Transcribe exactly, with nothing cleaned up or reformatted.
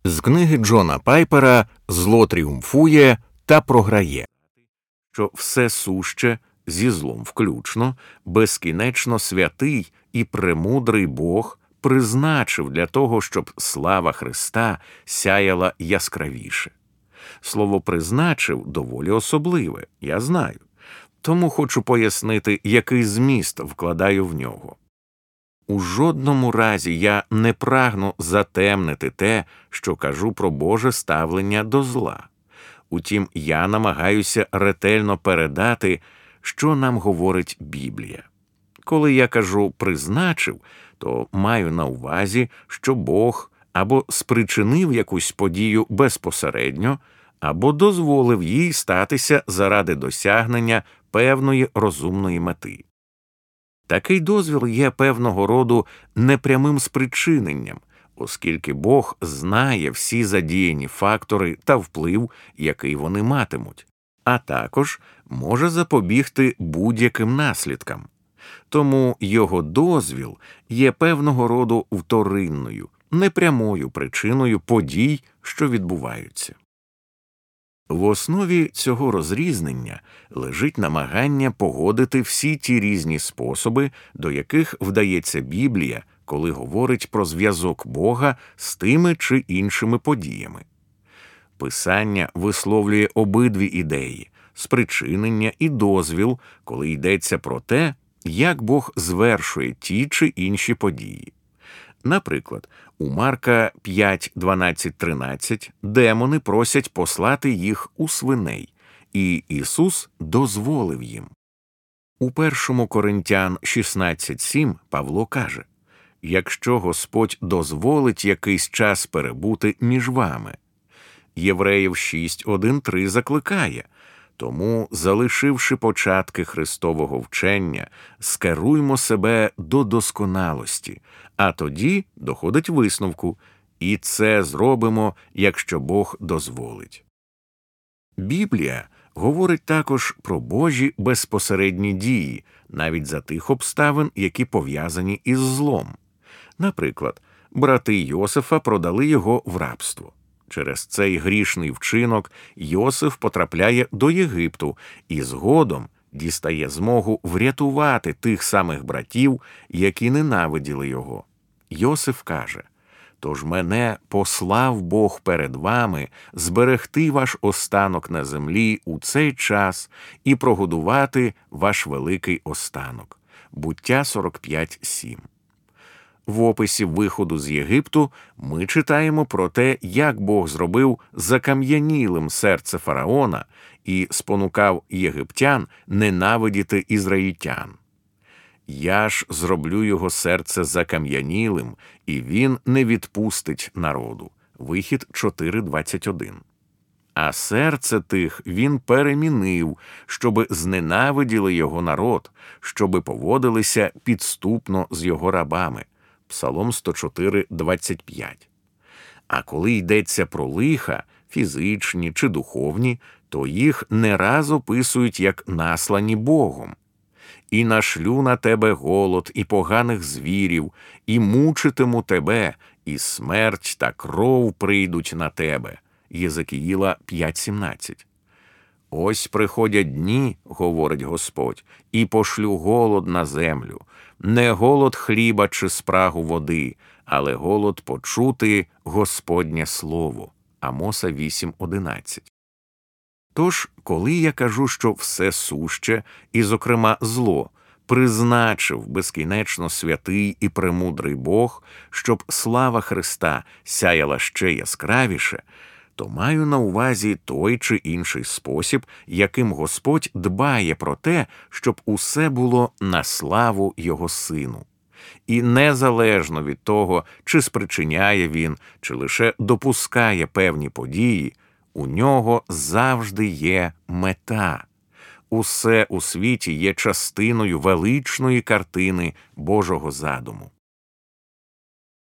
З книги Джона Пайпера «Зло тріумфує та програє», що все суще, зі злом включно, безкінечно святий і премудрий Бог призначив для того, щоб слава Христа сяяла яскравіше. Слово «призначив» доволі особливе, я знаю. Тому хочу пояснити, який зміст вкладаю в нього. У жодному разі я не прагну затемнити те, що кажу про Боже ставлення до зла. Утім, я намагаюся ретельно передати, що нам говорить Біблія. Коли я кажу «призначив», то маю на увазі, що Бог або спричинив якусь подію безпосередньо, або дозволив їй статися заради досягнення певної розумної мети. Такий дозвіл є певного роду непрямим спричиненням, оскільки Бог знає всі задіяні фактори та вплив, який вони матимуть, а також може запобігти будь-яким наслідкам. Тому його дозвіл є певного роду вторинною, непрямою причиною подій, що відбуваються. В основі цього розрізнення лежить намагання погодити всі ті різні способи, до яких вдається Біблія, коли говорить про зв'язок Бога з тими чи іншими подіями. Писання висловлює обидві ідеї – спричинення і дозвіл, коли йдеться про те, як Бог звершує ті чи інші події. Наприклад, у Марка п'ять, дванадцять, тринадцять демони просять послати їх у свиней, і Ісус дозволив їм. У першому Коринтян шістнадцять, сім Павло каже: «Якщо Господь дозволить якийсь час перебути між вами». Євреїв шість, один, три закликає: «Тому, залишивши початки Христового вчення, скеруймо себе до досконалості, а тоді доходить висновку, і це зробимо, якщо Бог дозволить». Біблія говорить також про Божі безпосередні дії, навіть за тих обставин, які пов'язані із злом. Наприклад, брати Йосифа продали його в рабство. Через цей грішний вчинок Йосиф потрапляє до Єгипту і згодом дістає змогу врятувати тих самих братів, які ненавиділи його. Йосиф каже: «Тож мене послав Бог перед вами зберегти ваш останок на землі у цей час і прогодувати ваш великий останок». Буття сорок п'ять, сім. В описі виходу з Єгипту ми читаємо про те, як Бог зробив закам'янілим серце фараона і спонукав єгиптян ненавидіти ізраїльтян. «Я ж зроблю його серце закам'янілим, і він не відпустить народу». Вихід чотири, двадцять один. А серце тих він перемінив, щоби зненавиділи його народ, щоби поводилися підступно з його рабами. Псалом сто чотири, двадцять п'ять. А коли йдеться про лиха, фізичні чи духовні, то їх не раз описують як наслані Богом. «І нашлю на тебе голод і поганих звірів, і мучитиму тебе, і смерть та кров прийдуть на тебе». Єзекіїла п'ять, сімнадцять. «Ось приходять дні, – говорить Господь, – і пошлю голод на землю, не голод хліба чи спрагу води, але голод почути Господнє слово». Амоса вісім, одинадцять. Тож, коли я кажу, що все суще, і, зокрема, зло, призначив безкінечно святий і премудрий Бог, щоб слава Христа сяяла ще яскравіше, то маю на увазі той чи інший спосіб, яким Господь дбає про те, щоб усе було на славу Його Сину. І незалежно від того, чи спричиняє Він, чи лише допускає певні події, у Нього завжди є мета. Усе у світі є частиною величної картини Божого задуму.